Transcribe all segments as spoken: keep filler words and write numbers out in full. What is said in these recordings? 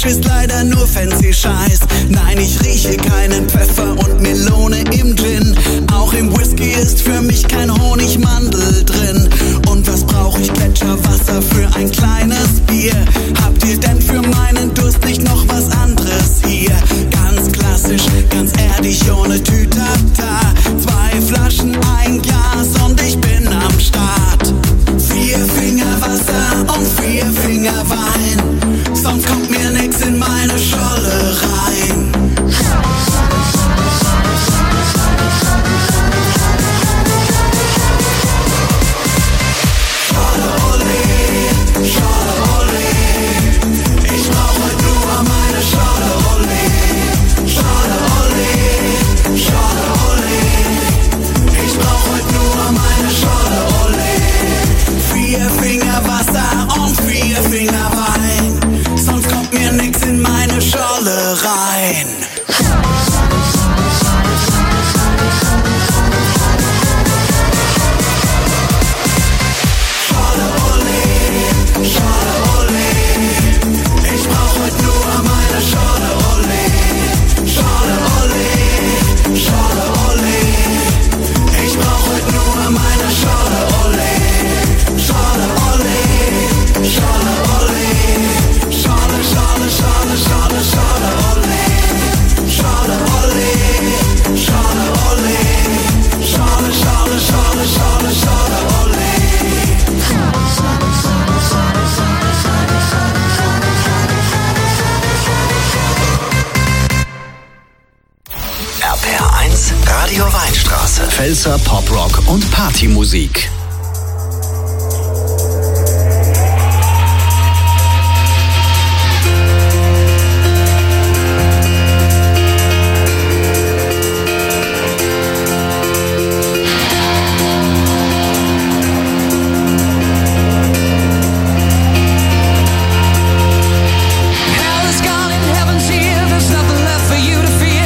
Klatsch ist leider nur fancy Scheiß. Nein, ich rieche keinen Pfeffer und Melone im Gin. Auch im Whisky ist für mich kein Honigmandel drin. Und was brauch ich? Gletscherwasser für ein kleines Bier. Habt ihr denn für meinen Durst nicht noch was anderes hier? Ganz klassisch, ganz erdig, ohne Tütata. Zwei Flaschen, ein Glas und ich bin am Start. Vier Finger Wasser und vier Finger Wein. Sonst kommt mir nix in meine Scholle rein. Scholle Olé, Scholle Olé. Ich brauch heute nur meine Scholle Olé. Scholle Olé, Scholle Olé. Ich brauch heute nur meine Scholle Olé. Vier Finger Wasser und vier Finger Wein. Sonst kommt mir nix in meine Scholle rein. Scholle Olé, Scholle Olé. Ich brauch heute nur meine Scholle Olé. Scholle Olé, Scholle Olé. Ich brauch heute nur meine Scholle Olé. Scholle Olé, Scholle Olé. Scholle, Scholle, Scholle, Scholle, Scholle Olé. Scholle Olé, Scholle Olé. Scholle, Scholle, Scholle, Scholle, Scholle Olé. R P R eins Radio Weinstraße. Pfälzer Poprock und Partymusik.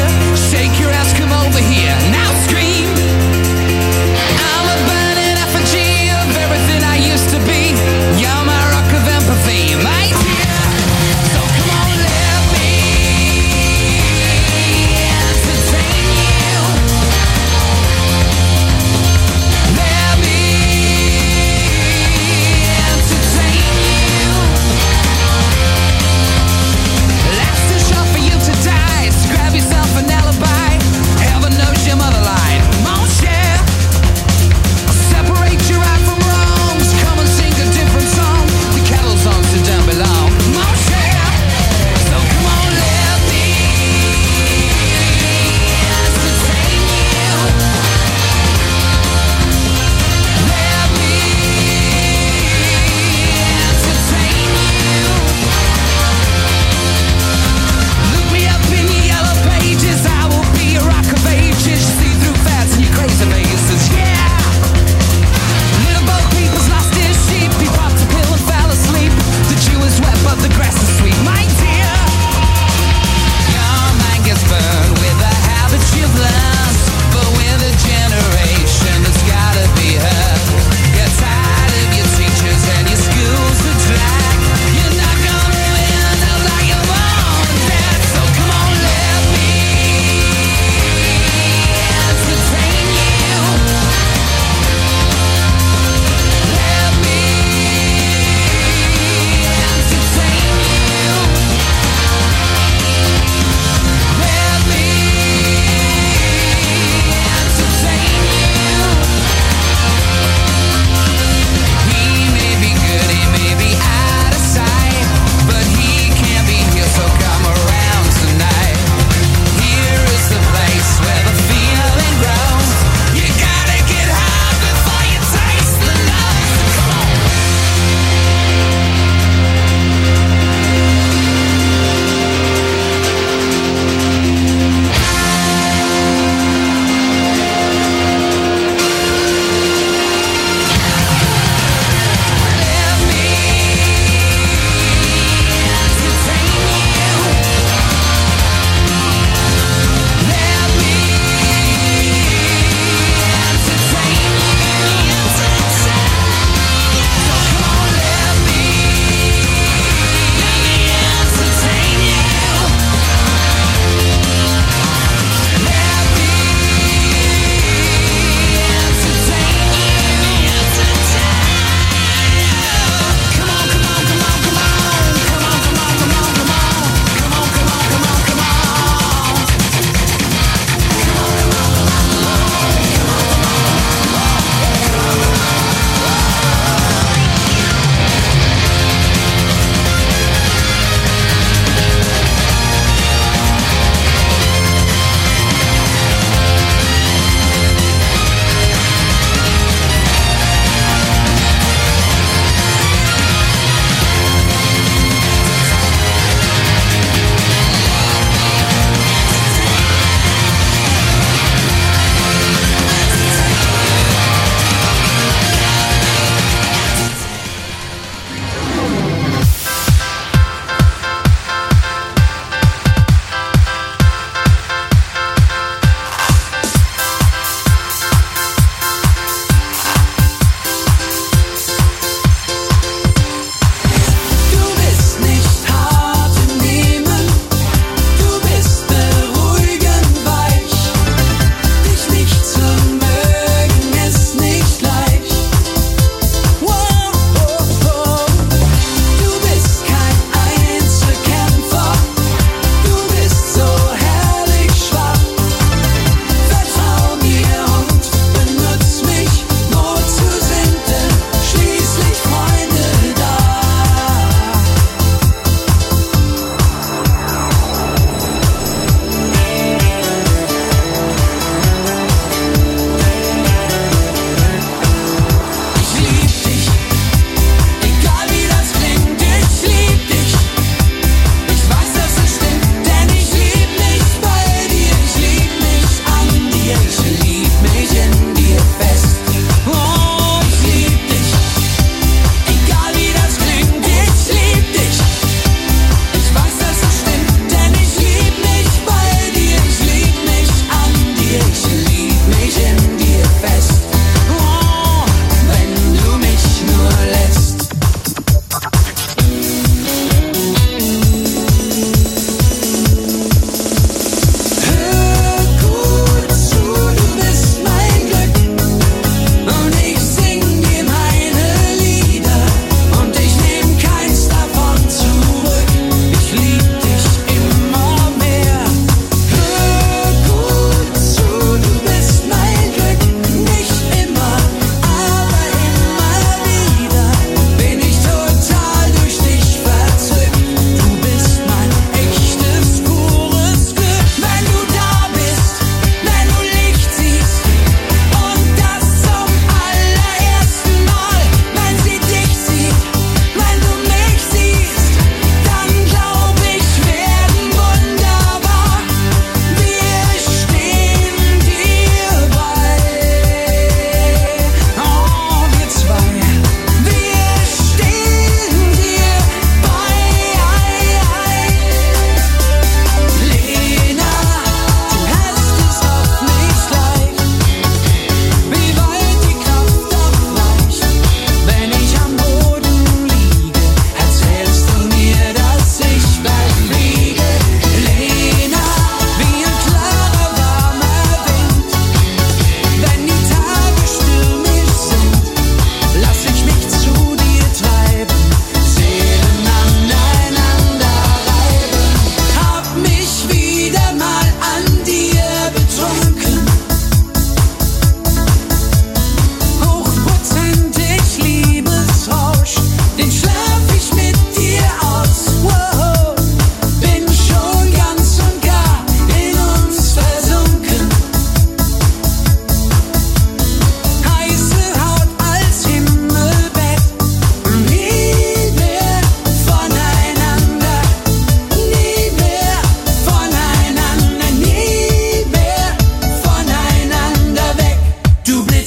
Shake your ass, come over here. Now scream. I'm a burning effigy.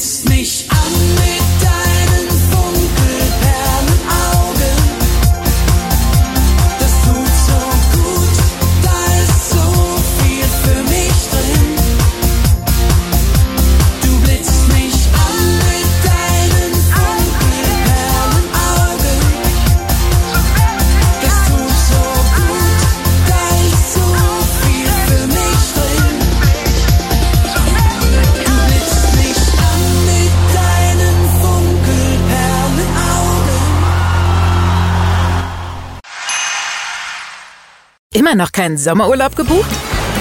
blitzst mich an mit deinen Funkelperlenaugen. Das tut so gut, da ist so viel für mich drin. Du blitzst mich an mit deinen Funkelperlenaugen. Das tut so gut, da ist so viel für mich drin. Du blitzst mich an mit deinen Funkelperlenaugen. Immer noch keinen Sommerurlaub gebucht?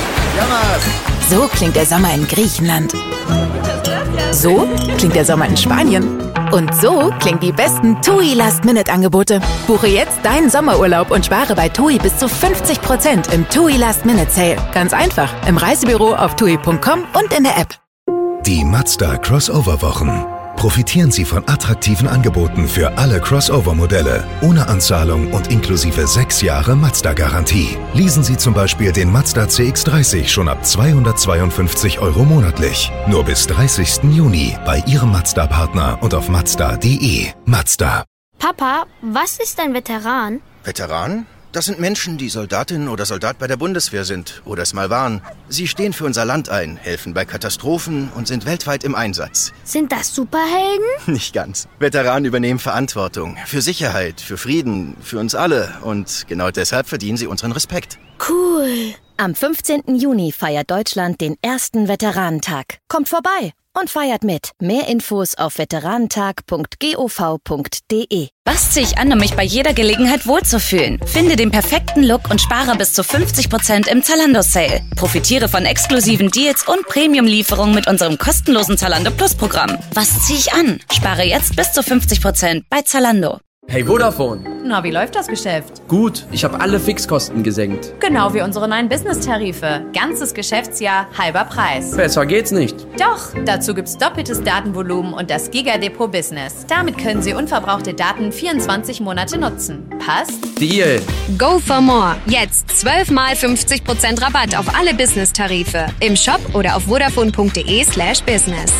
So klingt der Sommer in Griechenland. So klingt der Sommer in Spanien. Und so klingen die besten TUI Last-Minute-Angebote. Buche jetzt deinen Sommerurlaub und spare bei TUI bis zu fünfzig Prozent im TUI Last-Minute-Sale. Ganz einfach, im Reisebüro auf tui punkt com und in der App. Die Mazda Crossover-Wochen. Profitieren Sie von attraktiven Angeboten für alle Crossover-Modelle, ohne Anzahlung und inklusive sechs Jahre Mazda-Garantie. Leasen Sie zum Beispiel den Mazda C X dreißig schon ab zweihundertzweiundfünfzig Euro monatlich. Nur bis dreißigsten Juni bei Ihrem Mazda-Partner und auf mazda punkt de. Mazda. Papa, was ist ein Veteran? Veteran? Das sind Menschen, die Soldatin oder Soldat bei der Bundeswehr sind oder es mal waren. Sie stehen für unser Land ein, helfen bei Katastrophen und sind weltweit im Einsatz. Sind das Superhelden? Nicht ganz. Veteranen übernehmen Verantwortung für Sicherheit, für Frieden, für uns alle. Und genau deshalb verdienen sie unseren Respekt. Cool. Am fünfzehnten Juni feiert Deutschland den ersten Veteranentag. Kommt vorbei und feiert mit. Mehr Infos auf veteranentag punkt gov punkt de. Was ziehe ich an, um mich bei jeder Gelegenheit wohlzufühlen? Finde den perfekten Look und spare bis zu fünfzig Prozent im Zalando-Sale. Profitiere von exklusiven Deals und Premium-Lieferungen mit unserem kostenlosen Zalando Plus-Programm. Was ziehe ich an? Spare jetzt bis zu fünfzig Prozent bei Zalando. Hey Vodafone. Na, wie läuft das Geschäft? Gut, ich habe alle Fixkosten gesenkt. Genau wie unsere neuen Business-Tarife. Ganzes Geschäftsjahr, halber Preis. Besser geht's nicht. Doch, dazu gibt's doppeltes Datenvolumen und das Giga-Depot Business. Damit können Sie unverbrauchte Daten vierundzwanzig Monate nutzen. Passt? Deal. Go for more. Jetzt zwölf mal fünfzig Prozent Rabatt auf alle Business-Tarife. Im Shop oder auf vodafone punkt de slash business.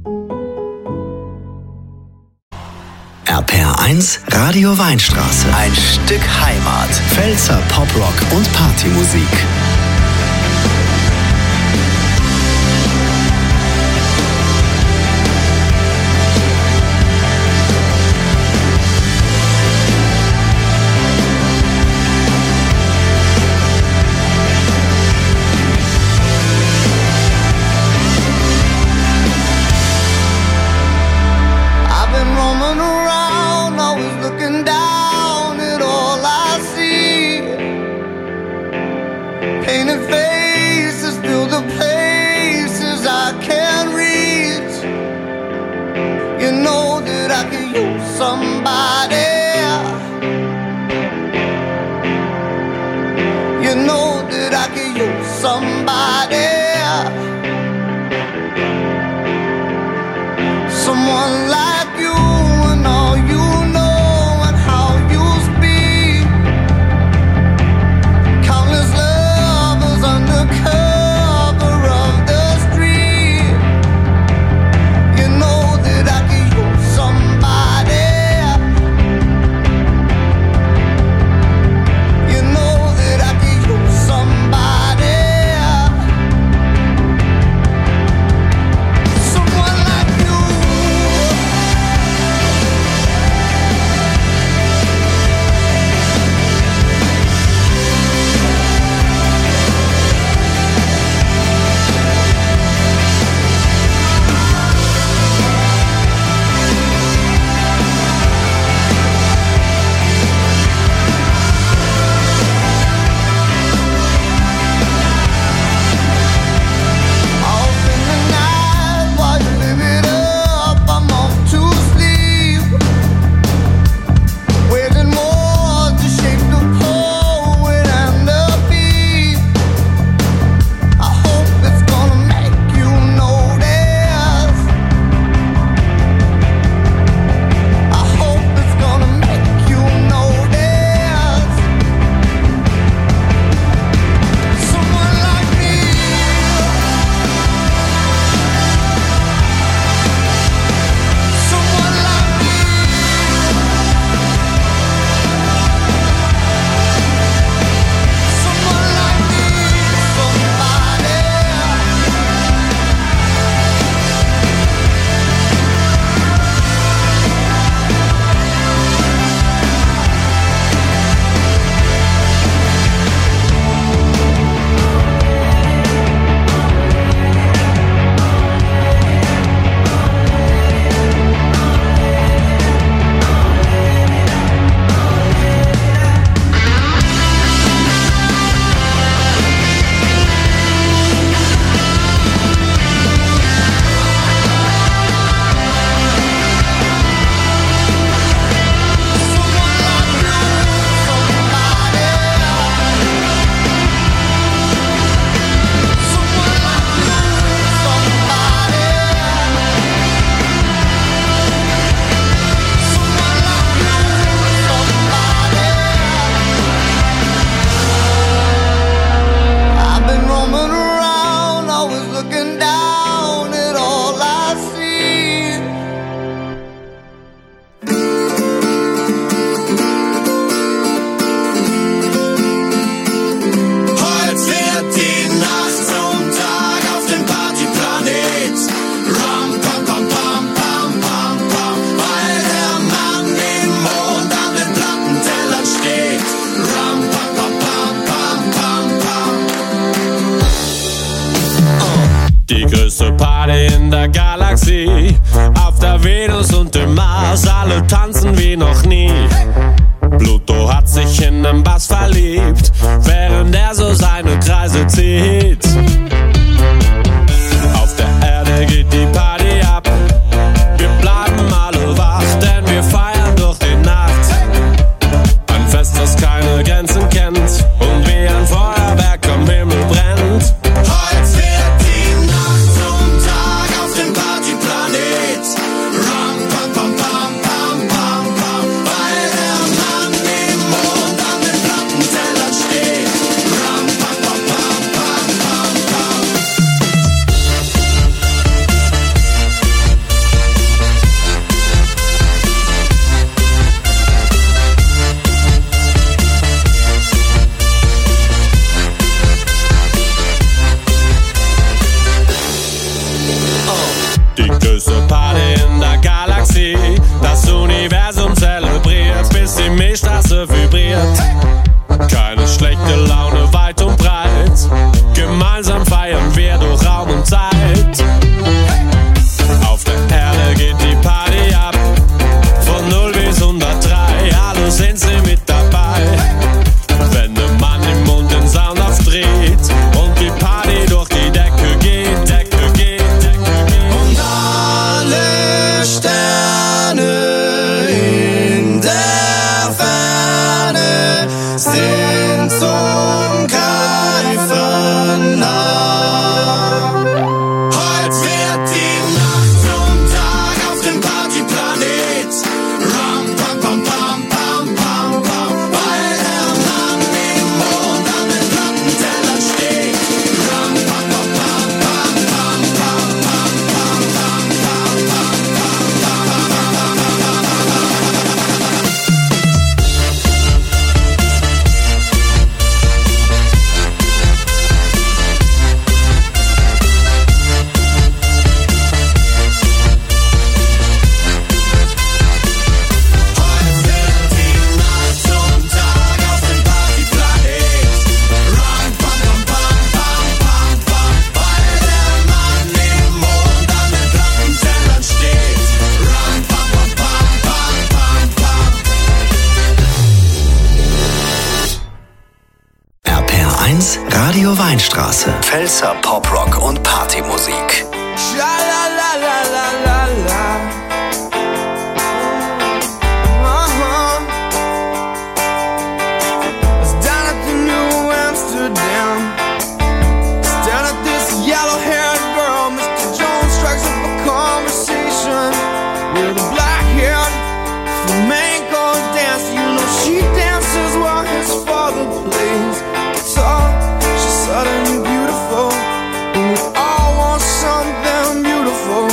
R P R eins Radio Weinstraße. Ein Stück Heimat. Pfälzer Poprock und Partymusik. Somebody Mars, alle tanzen wie noch nie. Pluto hat sich in den Bass verliebt, während er so seine Kreise zieht. Auf der Erde geht die Party ab, wir bleiben alle wach, denn wir feiern durch die Nacht. Ein Fest, das keine Grenzen kennt und wie ein Feuerwerk am Himmel brennt. Heute wird die Nacht zum Tag auf dem Partyplanet. Ram, pam, pam, pam, pam, pam, pam. Weil der Mann im Mond an den Plattentellern steht. Ram, pam, pam, pam, pam, pam, pam. Die größte Party in der Galaxie, das Universum zelebriert, bis die Milchstraße vibriert. Keine schlechte Laune weit und breit, gemeinsam feiern wir durch Raum und Zeit. Auf der Erde geht die Party ab, von null bis hundertdrei, alle sind sie mit dabei. Wenn der Mann im Mund den Sound aufdreht und die Party durch die Decke geht, Decke geht, Decke geht. Und alle Sterne in der Ferne sind zum Greifen nah. Heute wird die Nacht zum Tag auf dem Partyplanet. Ram, pam, pam, pam, pam, pam, pam. Weil der Mann im Mond an den Plattentellern steht. Ram, pam, pam, pam, pam, pam, pam, pam, pam, pam, pam, pam, R P R eins Radio Weinstraße. Pfälzer Poprock und Partymusik. Suddenly beautiful, and we all want something beautiful.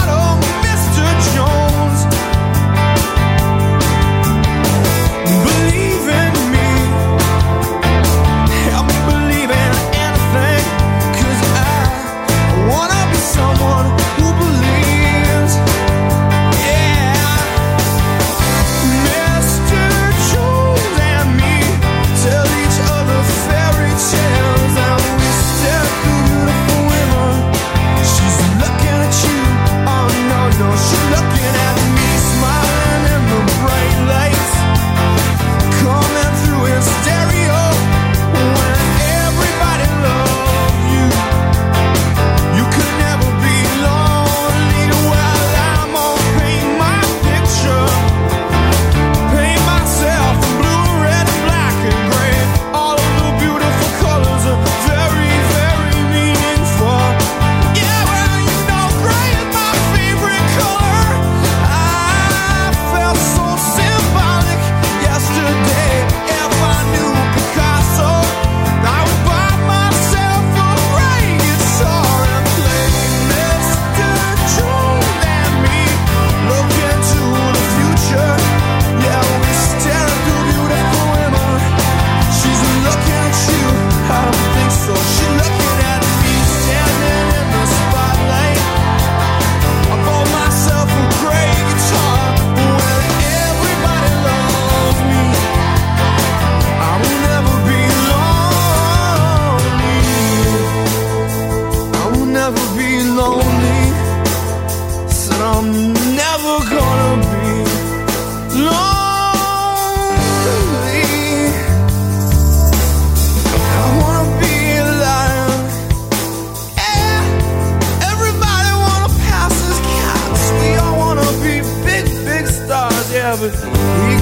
Believe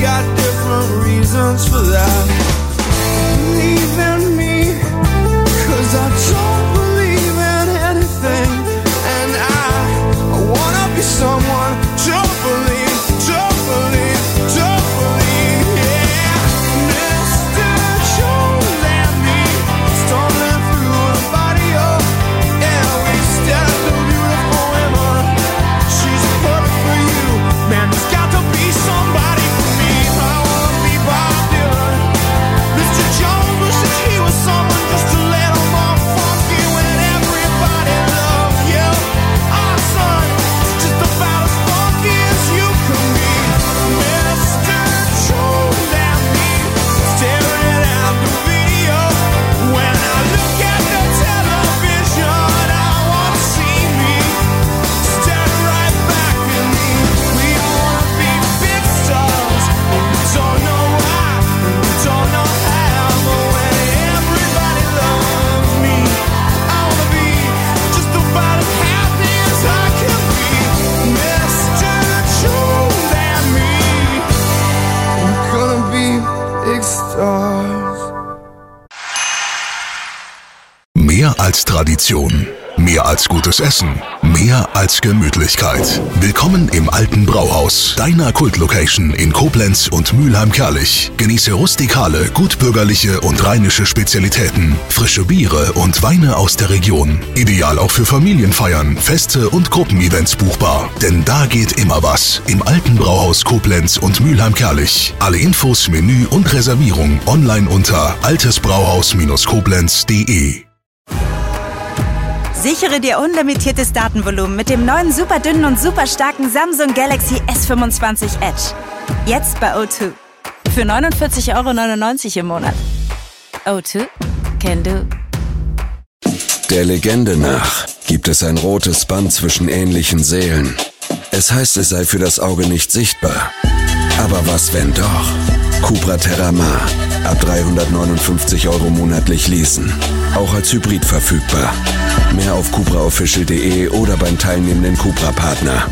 got different reasons for that. Believe in me, cause I don't believe in anything. And I, I wanna be someone to believe, to believe, to believe, yeah. Mister Jones and me, stumbling through the body of, yeah, we stand the beautiful women. She's perfect for you, man, there's got to be somebody for me. I wanna be Bob Dylan. Mister Jones wishes he was someone just a little more funky when everybody loves you. Our son is just about as funky as you can be. Mister Jones and me, staring at the video. When I look at the television, I wanna see me stare right back at me. We wanna be big stars, but we don't know why, and we don't know how. But when everybody loves me, I wanna be just about as happy as I can be. Mister Jones and me, we're gonna be big stars. Mehr als Tradition, mehr als gutes Essen, mehr als Gemütlichkeit. Willkommen im Alten Brauhaus, deiner Kultlocation in Koblenz und Mülheim-Kärlich. Genieße rustikale, gutbürgerliche und rheinische Spezialitäten, frische Biere und Weine aus der Region. Ideal auch für Familienfeiern, Feste und Gruppenevents buchbar. Denn da geht immer was. Im Alten Brauhaus Koblenz und Mülheim-Kärlich. Alle Infos, Menü und Reservierung online unter altesbrauhaus Koblenz punkt de. Sichere dir unlimitiertes Datenvolumen mit dem neuen super dünnen und super starken Samsung Galaxy S fünfundzwanzig Edge. Jetzt bei O zwei. Für neunundvierzig Euro neunundneunzig im Monat. O zwei can do. Der Legende nach gibt es ein rotes Band zwischen ähnlichen Seelen. Es heißt, es sei für das Auge nicht sichtbar. Aber was, wenn doch? Cupra Terramar. Ab dreihundertneunundfünfzig Euro monatlich leasen. Auch als Hybrid verfügbar. Mehr auf cupra official punkt de oder beim teilnehmenden Cupra-Partner.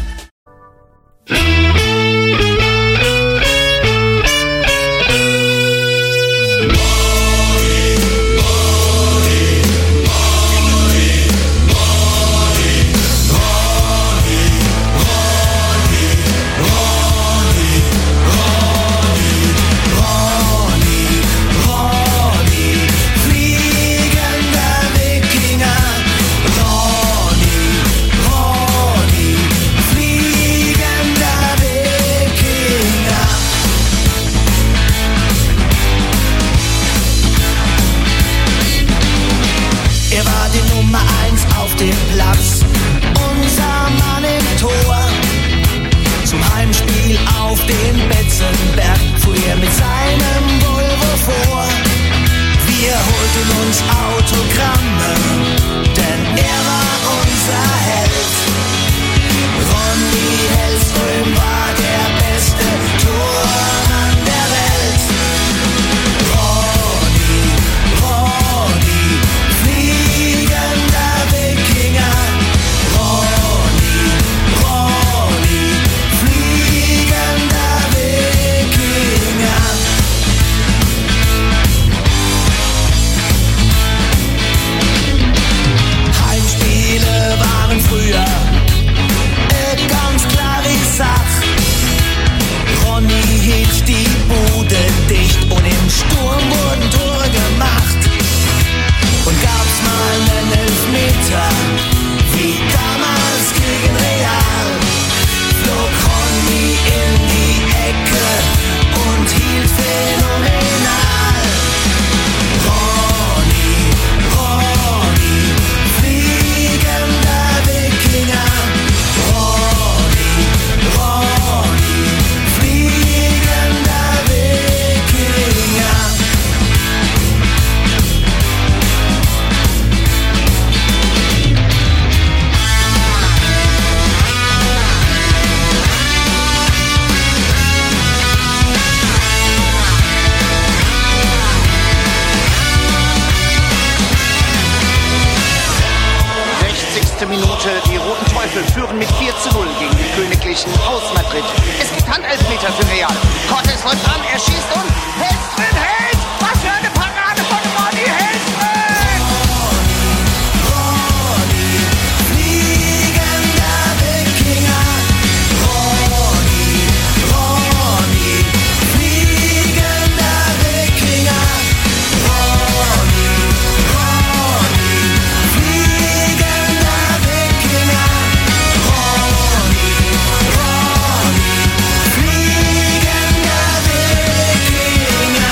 Fliegender Wikinger. sofort dran. Er schießt und hält drin, hält! Was für eine Parade von Ronny, hält drin! Ronny, fliegender Wikinger. Ronny, Ronny, fliegender Wikinger. Ronny, Ronny, fliegender Wikinger. Ronny, Ronny, fliegender Wikinger.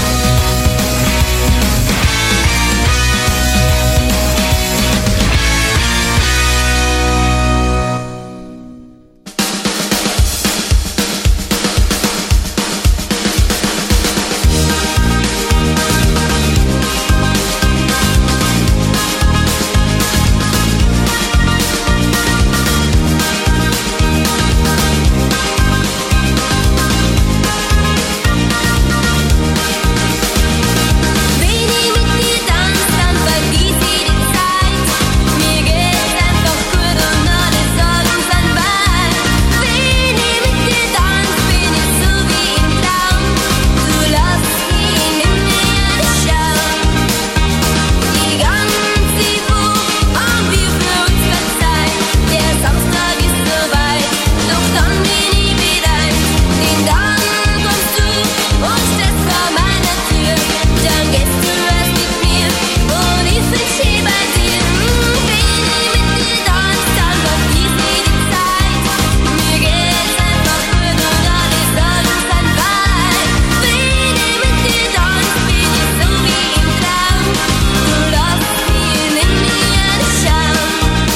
Wenn ich mit dir tanz, dann vergiss ich die Zeit. Mir geht's einfach gut und alle Sorgen sind weit. Wenn ich mit dir tanz, bin ich so wie im Traum. Du lässt mich in mir schauen. Die ganze Woche haben wir für uns verzeiht. Der Samstag ist so weit, doch dann bin ich wieder eins. Denn dann kommst du und stehst vor meiner Tür. Dann gehst du erst mit mir und ich verstehe bei dir. Wenn ich mit dir tanz, dann vergiss ich die Zeit. Mir geht's einfach gut und alle Sorgen sind weit. Wenn ich mit dir tanz, bin ich so wie im Traum. Du lässt mich in mir schauen.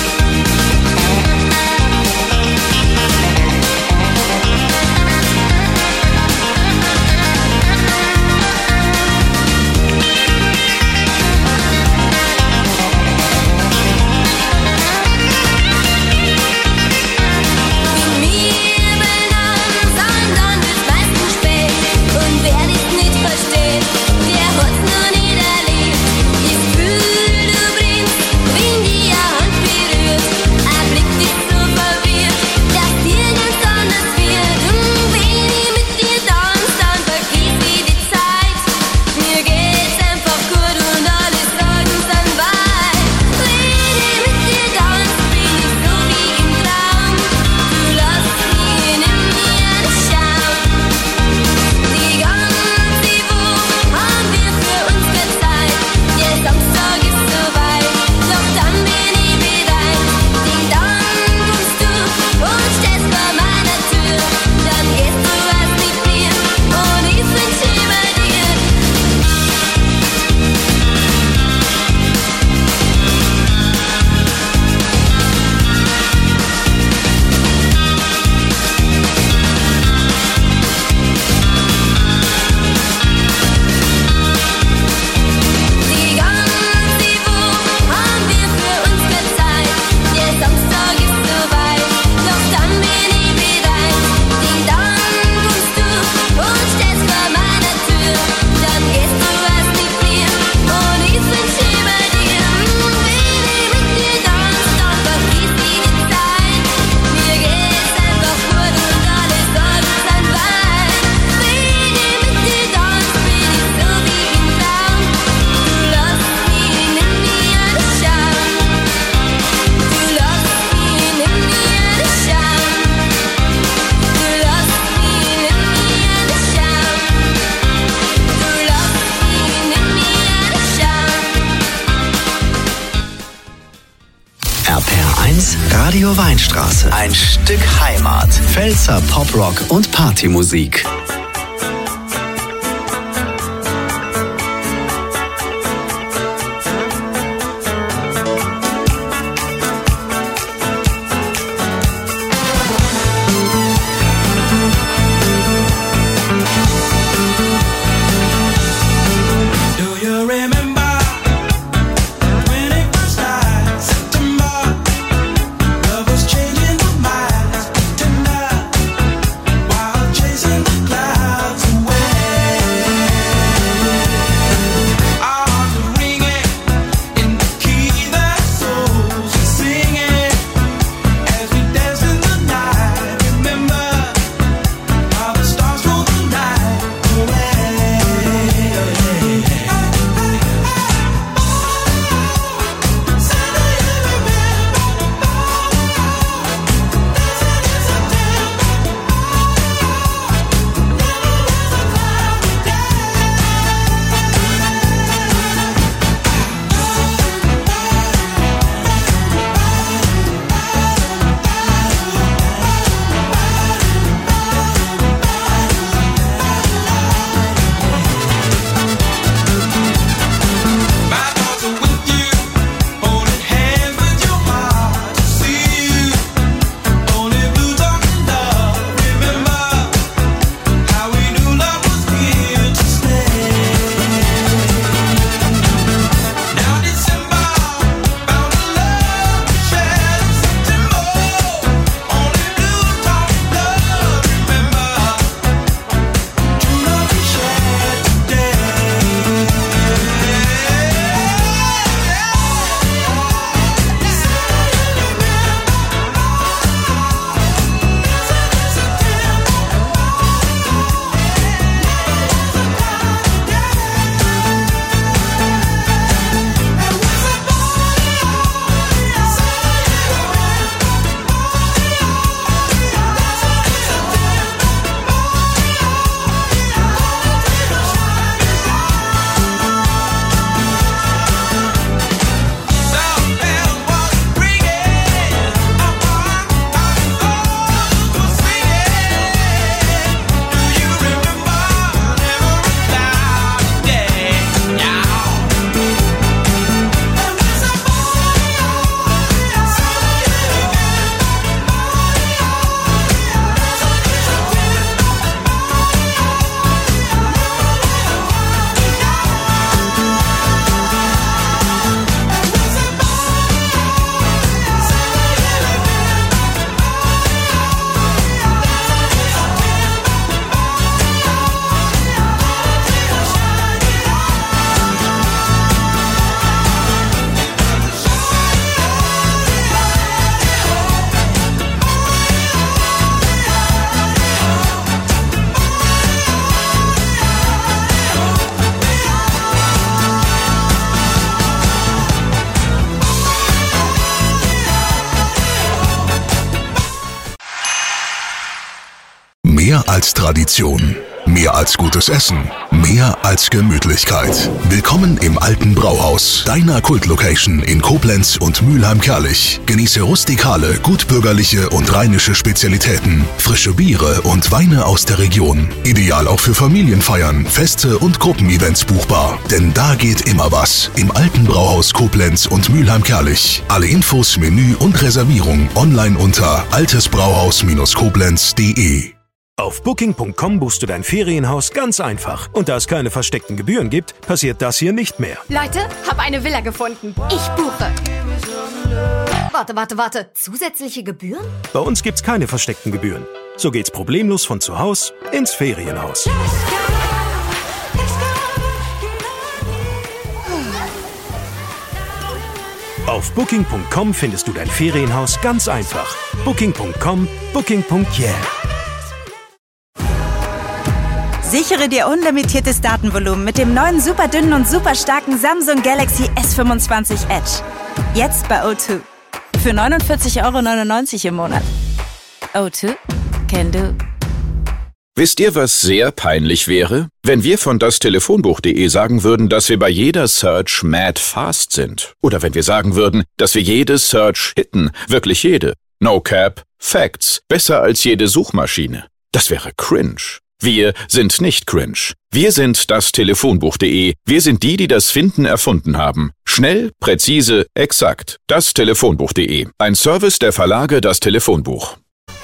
Mit mir beieinander, dann wird's meistens spät. Und wer dich nicht versteht, der hat's noch nicht erlebt. Ich fühl, du brennst, wenn die Hand berührt. Ein Blick ist so verwirrt, dass dir ganz anders wird. Und wenn ich mit dir tanz, dann vergiss ich die Zeit. Mir geht's einfach gut und alle Sorgen sind weit. Wenn ich mit dir tanz, bin ich so wie im Traum. Du lässt mich in mir schauen. Die ganze Woche haben wir für uns verzeiht. Der Samstag ist so weit, doch dann bin ich wieder eins. Denn dann kommst du und stehst vor meiner Tür. Dann gehst du erst mit mir und ich wünsche bei dir. Die ganze Woche haben wir für uns verzeiht. Der Samstag ist so weit, doch dann bin ich wieder eins. Denn dann kommst du und stehst vor meiner Tür. Dann gehst du erst mit mir und ich wünsche bei dir. Wenn ich mit dir tanz, dann vergiss ich die Zeit. Mir geht's einfach gut und alle Sorgen sind weit. Wenn ich mit dir tanz, bin ich so wie im Traum. Du lässt mich in mir schauen. Du lässt mich in mir schauen. Du lässt mich in mir schauen. Du lässt mich in mir schauen. R P R eins Radio Weinstraße. Ein Stück Heimat. Pfälzer Poprock und Partymusik. Do you remember when it was started? September, love was changing the minds, tender, while chasing the clouds. als Tradition. Mehr als gutes Essen. Mehr als Gemütlichkeit. Willkommen im Alten Brauhaus, deiner Kultlocation in Koblenz und Mülheim-Kärlich. Genieße rustikale, gutbürgerliche und rheinische Spezialitäten, frische Biere und Weine aus der Region. Ideal auch für Familienfeiern, Feste und Gruppenevents buchbar. Denn da geht immer was. Im Alten Brauhaus Koblenz und Mülheim-Kärlich. Alle Infos, Menü und Reservierung online unter altesbrauhaus Koblenz punkt de. Auf Booking Punkt com buchst du dein Ferienhaus ganz einfach. Und da es keine versteckten Gebühren gibt, passiert das hier nicht mehr. Leute, hab eine Villa gefunden. Ich buche. Warte, warte, warte. Zusätzliche Gebühren? Bei uns gibt's keine versteckten Gebühren. So geht's problemlos von zu Haus ins Ferienhaus. Auf Booking Punkt com findest du dein Ferienhaus ganz einfach. Booking Punkt com, Booking Punkt yeah. Sichere dir unlimitiertes Datenvolumen mit dem neuen super dünnen und super starken Samsung Galaxy S fünfundzwanzig Edge. Jetzt bei O zwei. Für neunundvierzig Euro neunundneunzig im Monat. O zwei can do. Wisst ihr, was sehr peinlich wäre? Wenn wir von das Telefonbuch punkt de sagen würden, dass wir bei jeder Search mad fast sind. Oder wenn wir sagen würden, dass wir jede Search hitten. Wirklich jede. No cap. Facts. Besser als jede Suchmaschine. Das wäre cringe. Wir sind nicht cringe. Wir sind das Telefonbuch punkt de. Wir sind die, die das Finden erfunden haben. Schnell, präzise, exakt. Das Telefonbuch punkt de. Ein Service der Verlage Das Telefonbuch.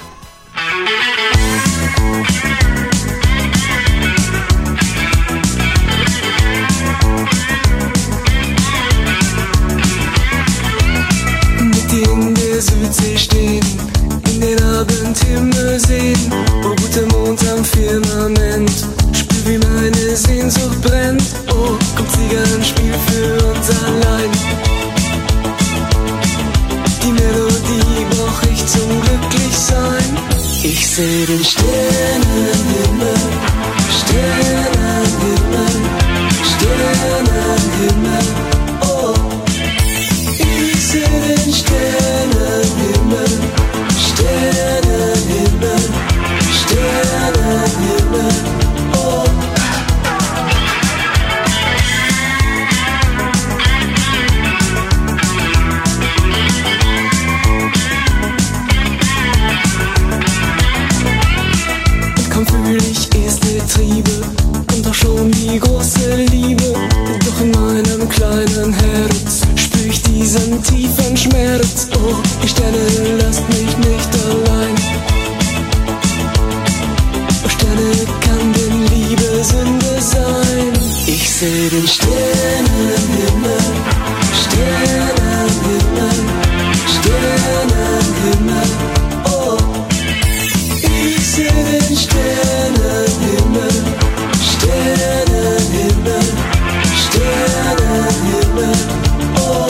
Mit dir in der Südsee stehen, in den Abendhimmel sehen, oh guter Mond am Firmament, spür wie meine Sehnsucht brennt, oh kommt Zigarrenspiel für uns allein. Die Melodie brauch ich zum Glücklichsein. Ich seh den Sternenhimmel, Sternenhimmel, Sternenhimmel, oh. Ich seh den Sternenhimmel, Sternenhimmel, Sternenhimmel, oh. Kaum fühl ich erste Triebe und auch schon die große Liebe. Doch in meinem kleinen Herz spür ich diesen tiefen Schmerz. Oh, die Sterne, lasst mich nicht allein. Oh, Sterne, kann denn Liebe Sünde sein? Ich seh den Sternenhimmel, Sternenhimmel, Sternenhimmel, oh. Ich seh den Sternenhimmel, Sternenhimmel, Sternenhimmel, oh.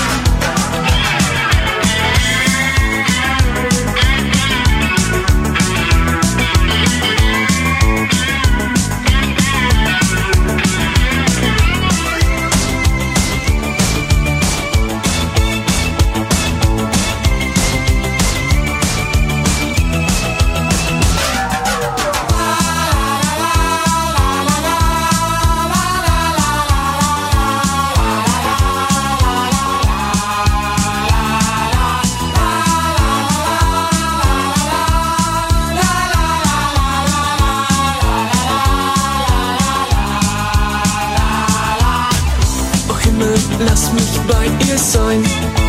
Lass mich bei ihr sein.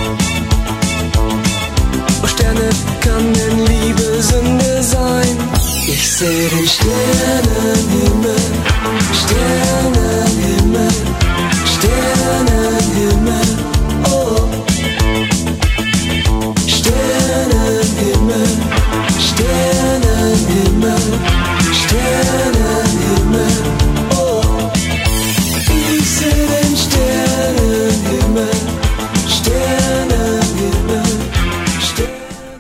Oh Sterne, kann denn Liebe Sünde sein? Ich seh den Sternenhimmel, Sternenhimmel, Sternenhimmel, oh. Sternenhimmel, Sternenhimmel, Sternenhimmel, oh. Ich seh den Sternenhimmel, Sternenhimmel, Sternenhimmel.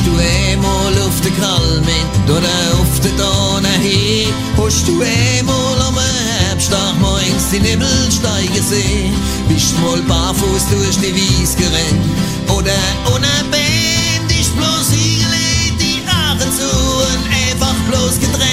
Hast du einmal auf der Kalmin oder auf der Donau hin? Hast du einmal am Herbsttag morgens die Nibbel steigen sehen? Bist mal barfuß durch die Wies gerannt oder ohne Band? Ist bloß hingelegt, die Haare zu und einfach bloß getrennt.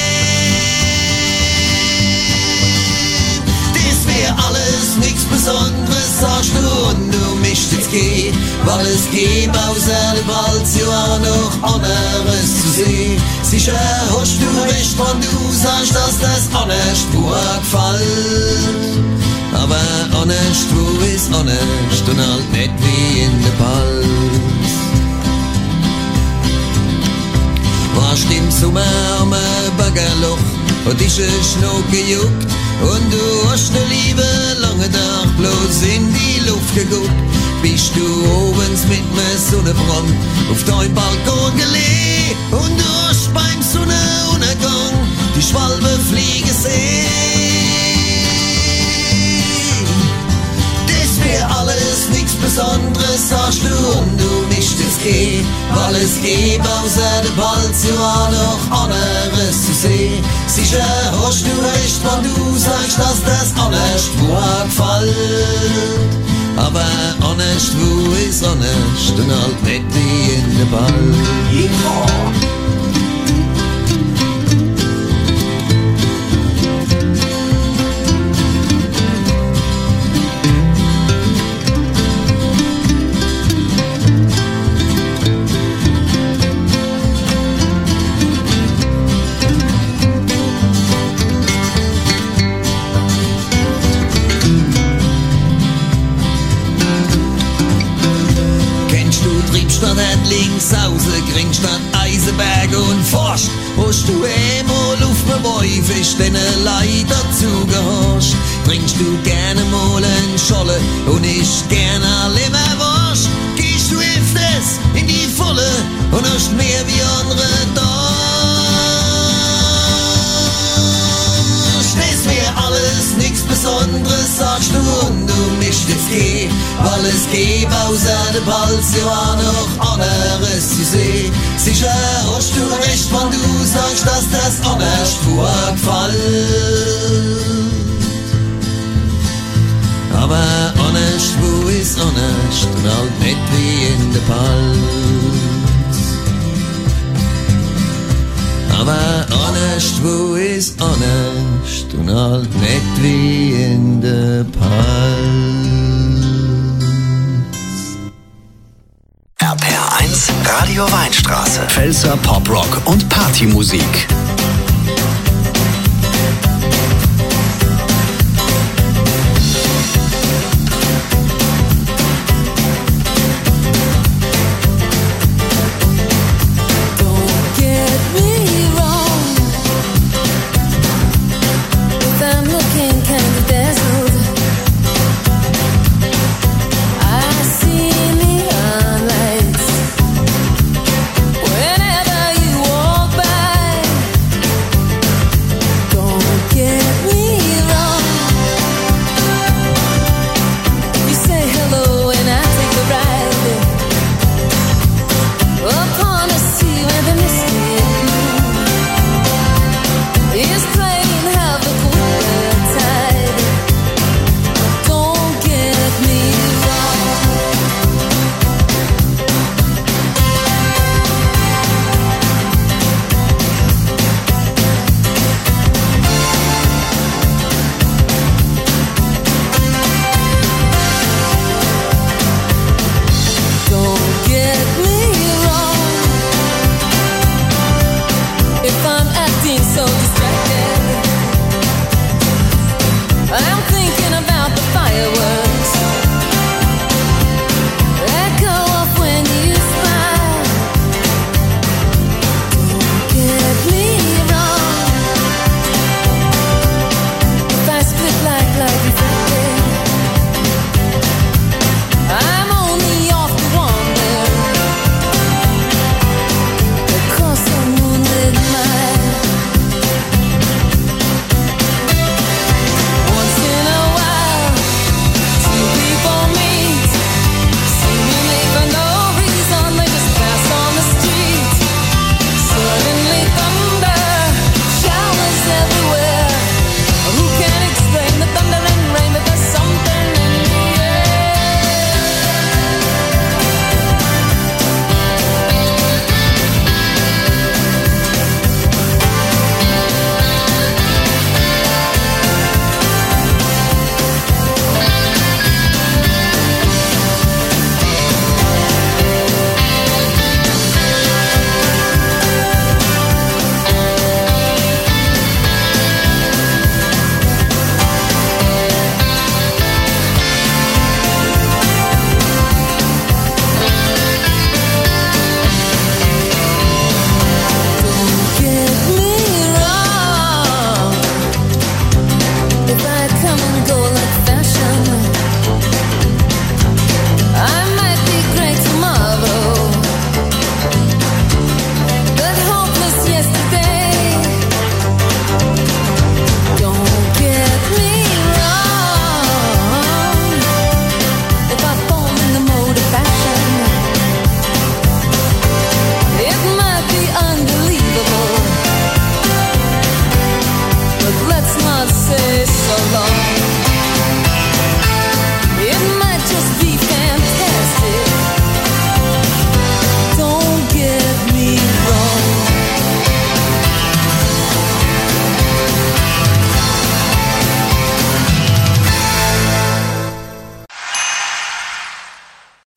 Das wär alles nichts Besonderes, sagst du, und du mischt jetzt geh, weil es gibt außer dem Wald ja auch noch anderes zu sehen. Sicher hast du recht, wenn du sagst, dass das anders Spur gefällt. Aber anders, wo ist anders und halt nicht wie in der Palz. Warst im Sommer am Baggerloch und ist ein Schnuck gejuckt und du hast ne Liebe lange Tag bloß in die Luft geguckt. Bist du obens mit ne Sonnenbrand auf dein Balkon gelegen und du hast beim Sonnenuntergang die Schwalbe fliegen sehen. Das wär alles nichts Besonderes, sagst du, und du mischt es geh, weil es gibt außer der Balz ja noch anderes zu sehen. Sicher hast du recht, wenn du sagst, dass das anders gefällt. Aber honest, wo ist honest und halt nicht wie in der Ball. Yeah. Links außen, Kringstadt, Eisenberg und Forst. Hast du einmal auf dem Wolfisch den Leid dazu gehorcht? Trinkst du gerne mal einen Scholle und ich gerne Leberwurst? Gehst du öfters in die Volle und hast mehr wie andere da? Das wär alles nichts Besonderes, sagst du, und du mischt jetzt geh, weil es gibt außer der Balz ja noch anderes zu sehen. Sicher hast du recht, wenn du sagst, dass das anders vorgefällt. Aber honest, wo ist honest und halt nicht wie in der Palz. Aber honest, wo ist honest und halt nicht wie in der Palz. R P R eins Radio Weinstraße. Pfälzer Poprock und Partymusik. Whenever you walk by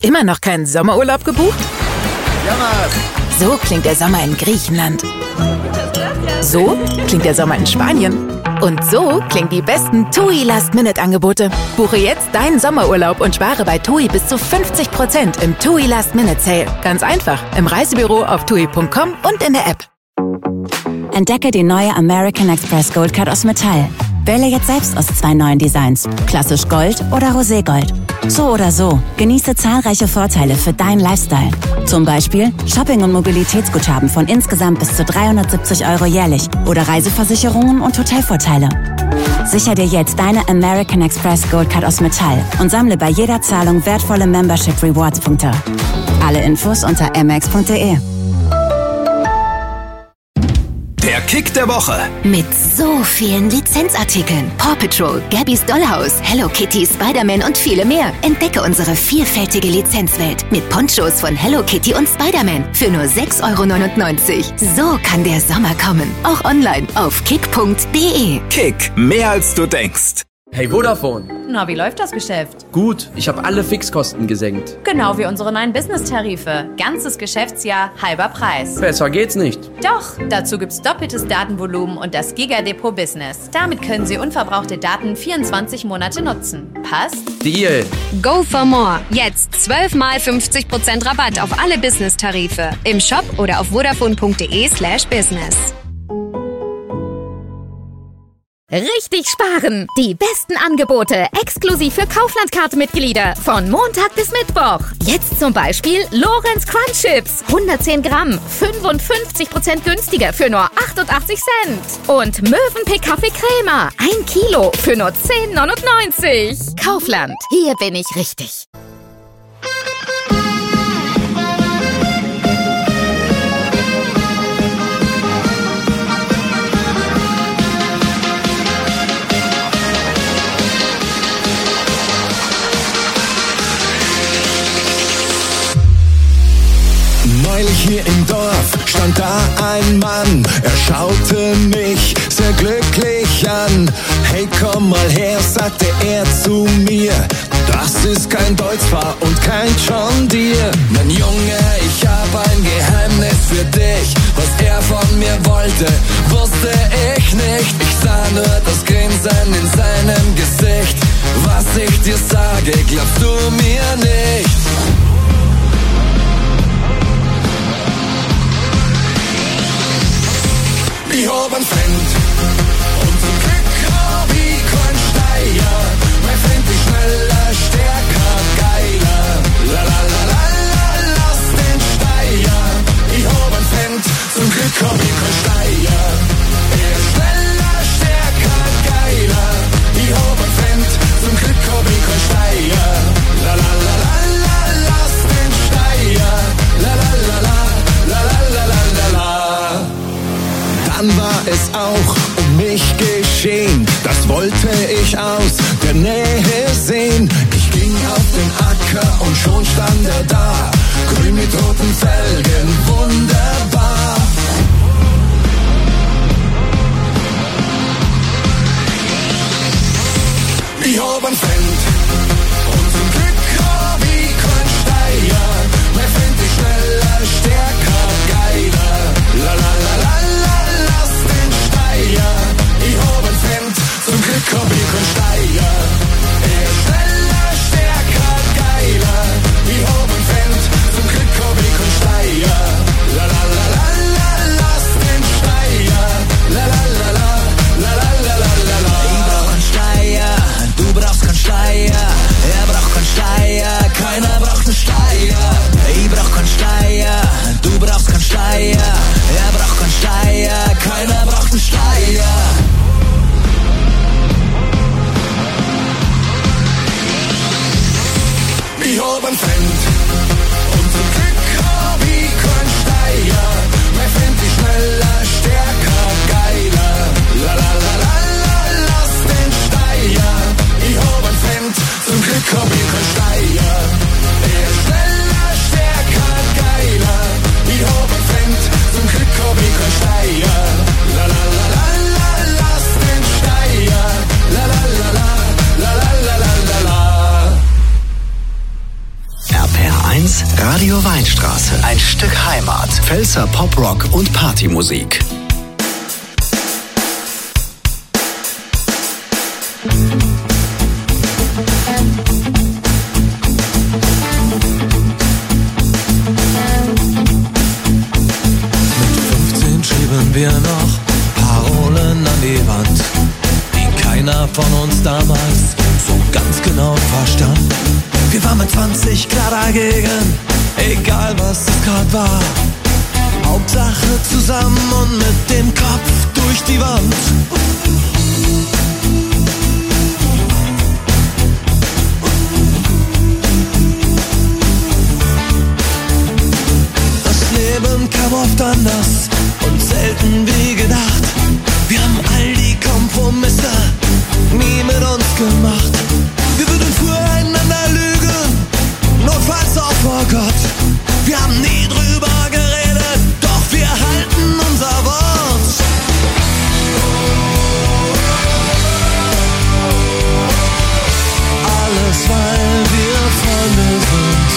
Immer noch keinen Sommerurlaub gebucht? So klingt der Sommer in Griechenland. So klingt der Sommer in Spanien. Und so klingen die besten TUI Last-Minute-Angebote. Buche jetzt deinen Sommerurlaub und spare bei TUI bis zu fünfzig Prozent im TUI Last-Minute-Sale. Ganz einfach, im Reisebüro auf tui punkt com und in der App. Entdecke die neue American Express Gold Card aus Metall. Wähle jetzt selbst aus zwei neuen Designs. Klassisch Gold oder Roségold. So oder so, genieße zahlreiche Vorteile für deinen Lifestyle. Zum Beispiel Shopping- und Mobilitätsguthaben von insgesamt bis zu dreihundertsiebzig Euro jährlich oder Reiseversicherungen und Hotelvorteile. Sichere dir jetzt deine American Express Gold Card aus Metall und sammle bei jeder Zahlung wertvolle Membership Rewards Punkte. Alle Infos unter m x punkt d e. Der Kick der Woche. Mit so vielen Lizenzartikeln. Paw Patrol, Gabby's Dollhouse, Hello Kitty, Spider-Man und viele mehr. Entdecke unsere vielfältige Lizenzwelt mit Ponchos von Hello Kitty und Spider-Man für nur sechs Euro neunundneunzig. So kann der Sommer kommen. Auch online auf kick punkt d e. Kick, mehr als du denkst. Hey Vodafone. Na, wie läuft das Geschäft? Gut, ich habe alle Fixkosten gesenkt. Genau wie unsere neuen Business-Tarife. Ganzes Geschäftsjahr, halber Preis. Besser geht's nicht. Doch, dazu gibt's doppeltes Datenvolumen und das Giga-Depot Business. Damit können Sie unverbrauchte Daten vierundzwanzig Monate nutzen. Passt? Deal. Go for more. Jetzt zwölf mal fünfzig Prozent Rabatt auf alle Business-Tarife. Im Shop oder auf vodafone punkt d e slash business. Richtig sparen! Die besten Angebote exklusiv für Kaufland-Card-Mitglieder von Montag bis Mittwoch. Jetzt zum Beispiel Lorenz Crunch Chips, hundertzehn Gramm, fünfundfünfzig Prozent günstiger für nur achtundachtzig Cent. Und Mövenpick Kaffee Crema, ein Kilo für nur zehn neunundneunzig. Kaufland, hier bin ich richtig. Neulich hier im Dorf stand da ein Mann, er schaute mich sehr glücklich an. Hey, komm mal her, sagte er zu mir, das ist kein Deutz-Fahr und kein John Deere. Mein Junge, ich hab ein Geheimnis für dich, was er von mir wollte, wusste ich nicht. Ich sah nur das Grinsen in seinem Gesicht, was ich dir sage, glaubst du mir nicht. Ich hab ein Freund und zum Glück hab ich kein Steier. Mein Freund ist schneller, stärker, geiler. La la la la la, lass den Steier. Ich hab ein Freund, zum Glück hab ich kein Steier. Er ist schneller, stärker, geiler. Ich hab ein Freund, zum Glück hab ich kein Steier. La la la la la, lass den Steier. La la la la, la la la la la la. Dann war es auch um mich geschehen, das wollte ich aus der Nähe sehen. Ich ging auf den Acker und schon stand er da, grün mit roten Felgen, wunderbar. Ich hab ein Freund und zum Glück hab ich kein Steier. Mein Freund ist schneller, stärker, geiler. La la la la la, lass den Steier. Ich hab ein Freund, zum Glück hab ich kein Steier. Er ist schneller, stärker, geiler. Ich hab ein Freund, zum Glück hab ich kein Steier. La la la la la, lass den Steier. La la la la, la la la la la la. Ich brauch ein Steier, du brauchst kein Steier. Radio Weinstraße. Ein Stück Heimat. Pfälzer Poprock und Partymusik. Wir noch Parolen an die Wand, die keiner von uns damals so ganz genau verstand. Wir waren mit zwanzig klar dagegen, egal was es grad war. Hauptsache zusammen und mit dem Kopf durch die Wand. Das Leben kam oft anders und selten wie gedacht. Wir haben all die Kompromisse nie mit uns gemacht. Wir würden füreinander lügen, notfalls auch vor Gott. Wir haben nie drüber geredet, doch wir halten unser Wort. Alles, weil wir Freunde sind.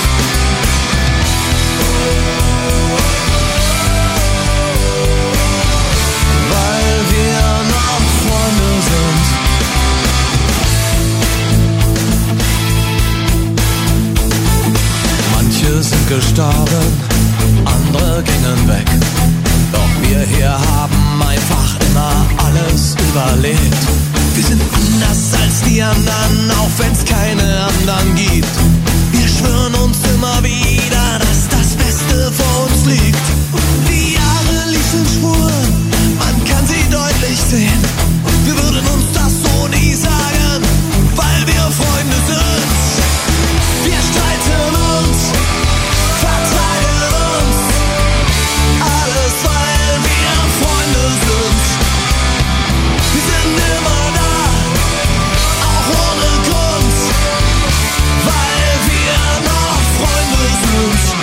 Sind gestorben, andere gingen weg. Doch wir hier haben einfach immer alles überlebt. Wir sind anders als die anderen, auch wenn's keine anderen gibt. Wir schwören uns immer wieder, dass das Beste vor uns liegt. Die Jahre ließen Spuren, man kann sie deutlich sehen. Wir würden uns das so nie sagen, weil wir Freunde sind. Wir streiten uns, vertragen uns, alles weil wir Freunde sind. Wir sind immer da, auch ohne Grund, weil wir noch Freunde sind.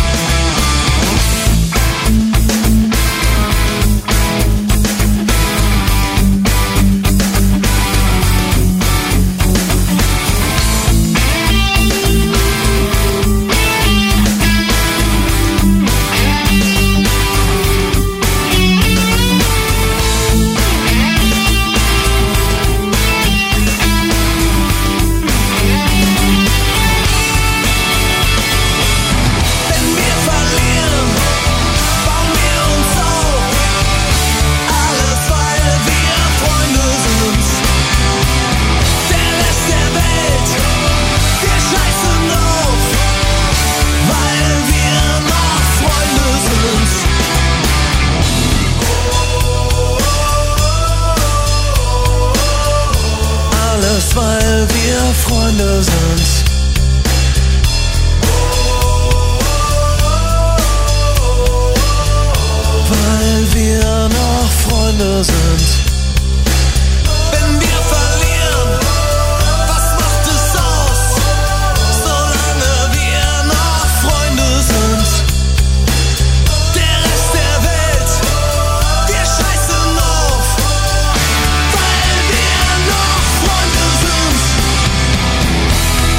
Weil wir Freunde sind. Weil wir noch Freunde sind. Wenn wir verlieren, was macht es aus? Solange wir noch Freunde sind. Der Rest der Welt, wir scheißen auf, weil wir noch Freunde sind.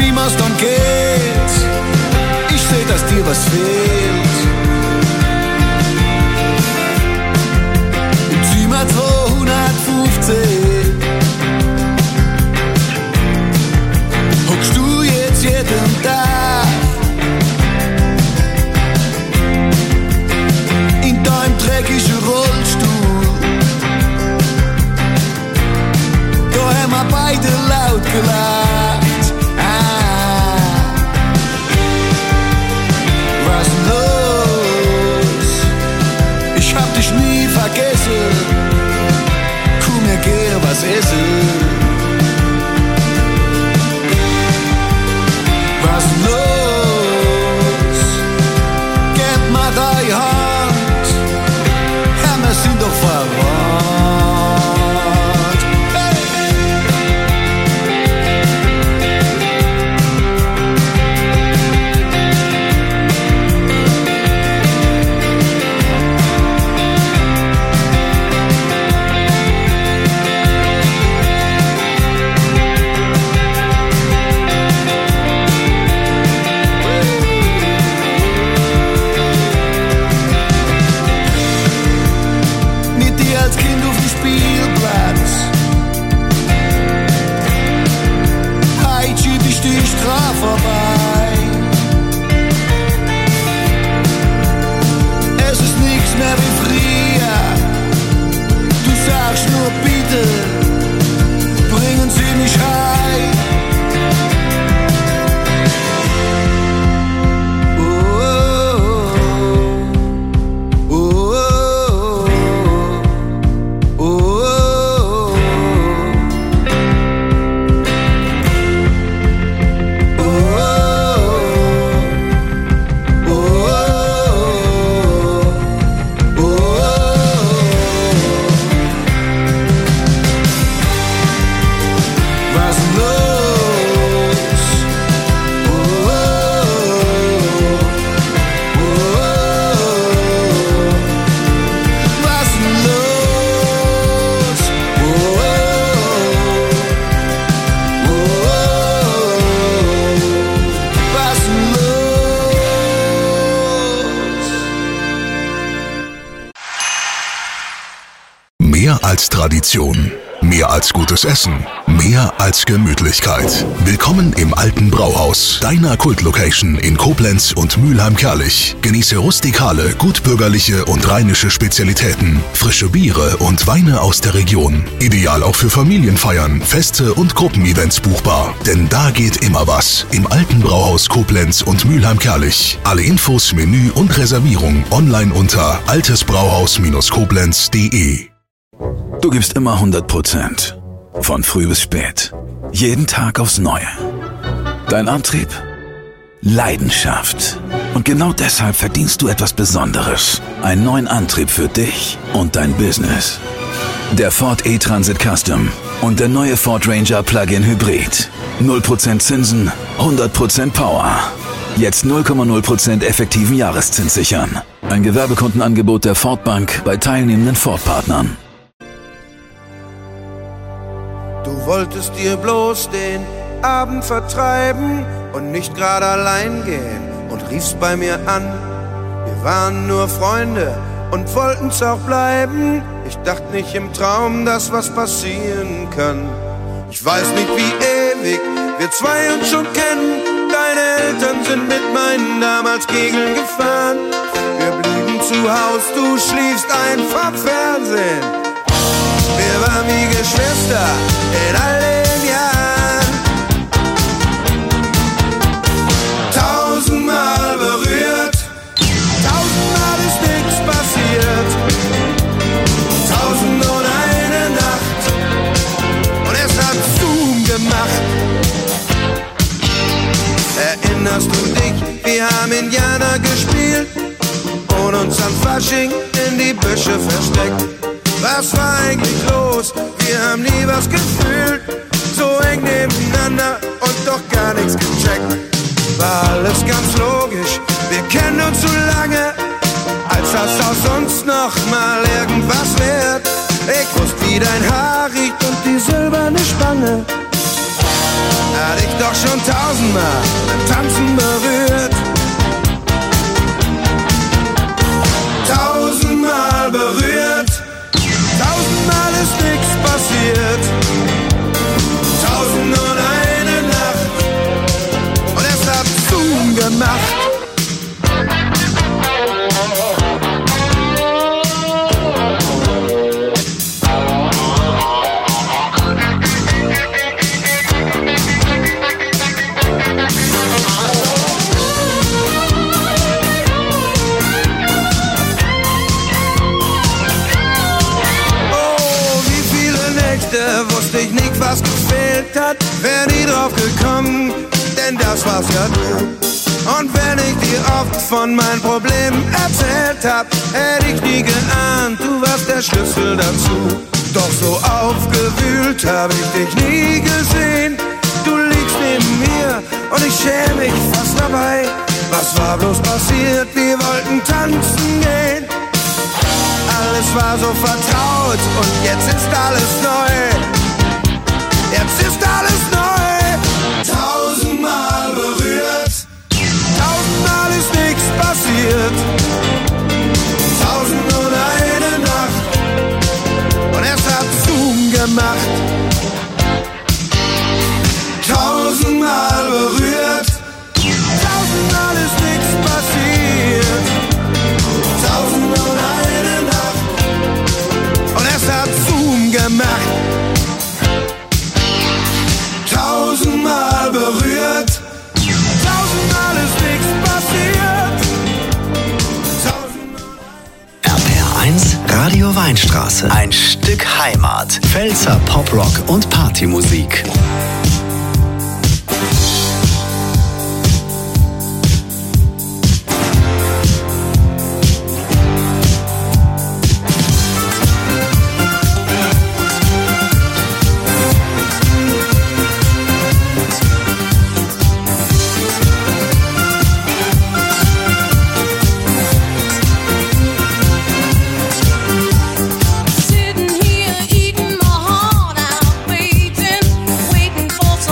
wie man's dann geht. Ich seh, dass dir was fehlt. Im Zimmer zweihundertfünfzehn hockst du jetzt jeden Tag in deinem dreckigen Rollstuhl. Da haben wir beide laut gelacht. Ah, was los? Ich hab dich nie vergessen. Komm, wir gehen was essen. Was los? Gib mal deine Hand. Ja, wir sind doch verwandt. Hey! Mit dir als Kind auf dem Spielplatz. Heute schieb ich die Strafe vorbei. Es ist nichts mehr wie früher. Du sagst nur bitte, bringen Sie mich heim. Oh, oh, oh, oh, oh, oh. Was los? Oh, oh, oh. Was los? Oh, oh, oh. Was los? Mehr als Tradition, mehr als gutes Essen, mehr als Gemütlichkeit. Willkommen im Alten Brauhaus, deiner Kultlocation in Koblenz und Mülheim-Kärlich. Genieße rustikale, gutbürgerliche und rheinische Spezialitäten, frische Biere und Weine aus der Region. Ideal auch für Familienfeiern, Feste und Gruppenevents buchbar. Denn da geht immer was. Im Alten Brauhaus Koblenz und Mülheim-Kärlich. Alle Infos, Menü und Reservierung online unter altesbrauhaus Koblenz punkt de. Du gibst immer hundert Prozent. Von früh bis spät. Jeden Tag aufs Neue. Dein Antrieb? Leidenschaft. Und genau deshalb verdienst du etwas Besonderes. Einen neuen Antrieb für dich und dein Business. Der Ford E-Transit Custom und der neue Ford Ranger Plug-in Hybrid. null Prozent Zinsen, hundert Prozent Power. Jetzt null Komma null Prozent effektiven Jahreszins sichern. Ein Gewerbekundenangebot der Ford Bank bei teilnehmenden Ford-Partnern. Du wolltest dir bloß den Abend vertreiben und nicht gerade allein gehen und riefst bei mir an. Wir waren nur Freunde und wollten's auch bleiben. Ich dachte nicht im Traum, dass was passieren kann. Ich weiß nicht, wie ewig wir zwei uns schon kennen. Deine Eltern sind mit meinen damals Kegeln gefahren. Wir blieben zu Haus, du schliefst ein vom Fernsehen. Wir waren wie Geschwister in all den Jahren. Tausendmal berührt, tausendmal ist nichts passiert. Tausend und eine Nacht und es hat Zoom gemacht. Erinnerst du dich, wir haben Indianer gespielt und uns am Fasching in die Büsche versteckt. Was war eigentlich los? Wir haben nie was gefühlt. So eng nebeneinander und doch gar nichts gecheckt. War alles ganz logisch, wir kennen uns so lange, als das aus uns noch mal irgendwas wird. Ich wusste, wie dein Haar riecht und die silberne Spange. hat dich doch schon tausendmal beim Tanzen berührt. Tausendmal berührt, tausendmal ist nix passiert. Tausend und eine Nacht und es hat Zoom gemacht. Wusste ich nicht, was gefehlt hat, wär nie drauf gekommen, denn das war's ja du. Und wenn ich dir oft von meinen Problemen erzählt hab, hätte ich nie geahnt, du warst der Schlüssel dazu. Doch so aufgewühlt hab ich dich nie gesehen. Du liegst neben mir und ich schäme mich fast dabei. Was war bloß passiert? Wir wollten tanzen gehen. Alles war so vertraut und jetzt ist alles neu. Jetzt ist alles neu. Tausendmal berührt, tausendmal ist nichts passiert. Tausend und eine Nacht und es hat Zoom gemacht. Tausendmal berührt, tausendmal ist nichts passiert. Tausend und eine Nacht und es hat Zoom gemacht. Tausendmal berührt, tausendmal ist nichts passiert. R P R eins Radio Weinstraße. Ein Stück Heimat. Pfälzer Poprock und Partymusik. Sitting here eating my heart out, waiting, waiting for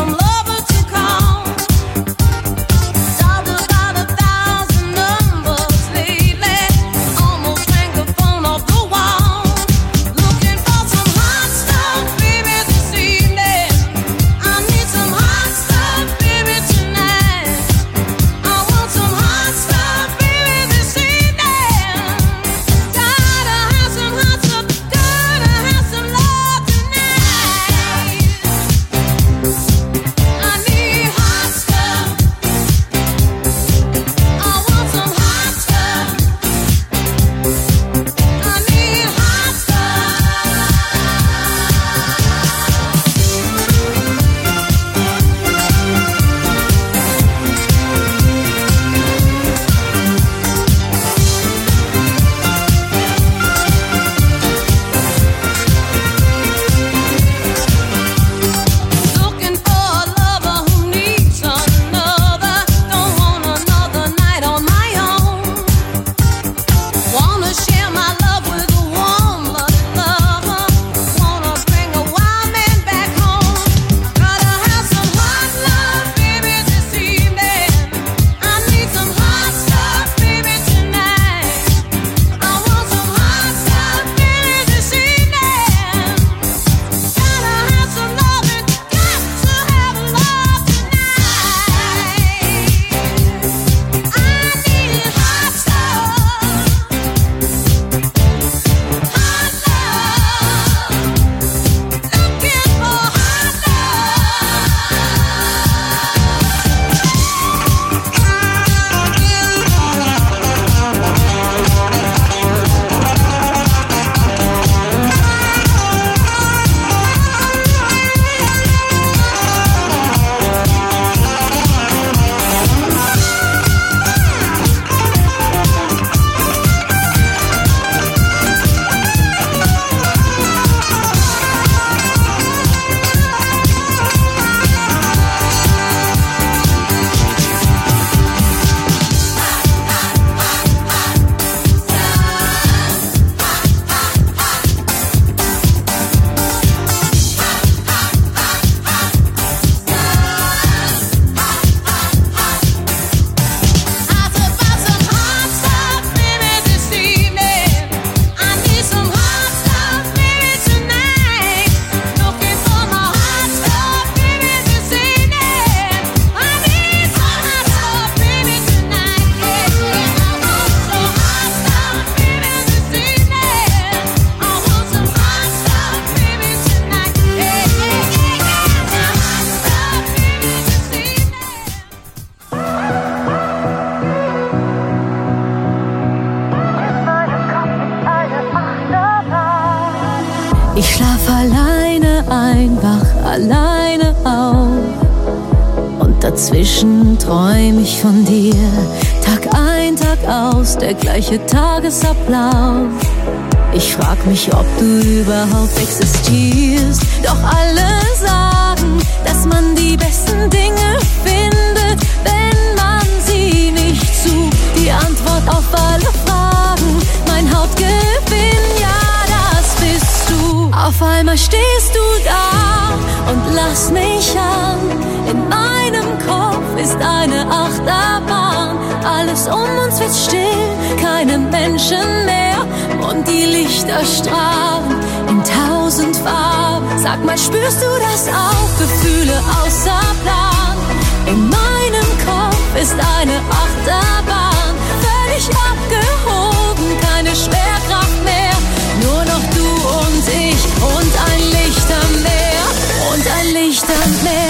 Inzwischen träum ich von dir, Tag ein, Tag aus, der gleiche Tagesablauf. Ich frag mich, ob du überhaupt existierst. Doch alle sagen, dass man die besten Dinge findet, wenn man sie nicht sucht. Die Antwort auf alle Fragen, mein Hauptgewinn, ja, das bist du. Auf einmal stehst du da und lass mich an. In meinem Kopf ist eine Achterbahn. Alles um uns wird still, keine Menschen mehr. Und die Lichter strahlen in tausend Farben. Sag mal, spürst du das auch? Gefühle außer Plan. In meinem Kopf ist eine Achterbahn. Völlig abgehoben, keine Schwerkraft mehr. Nur noch du und ich und ein Licht am Meer. Und ein Licht am Meer.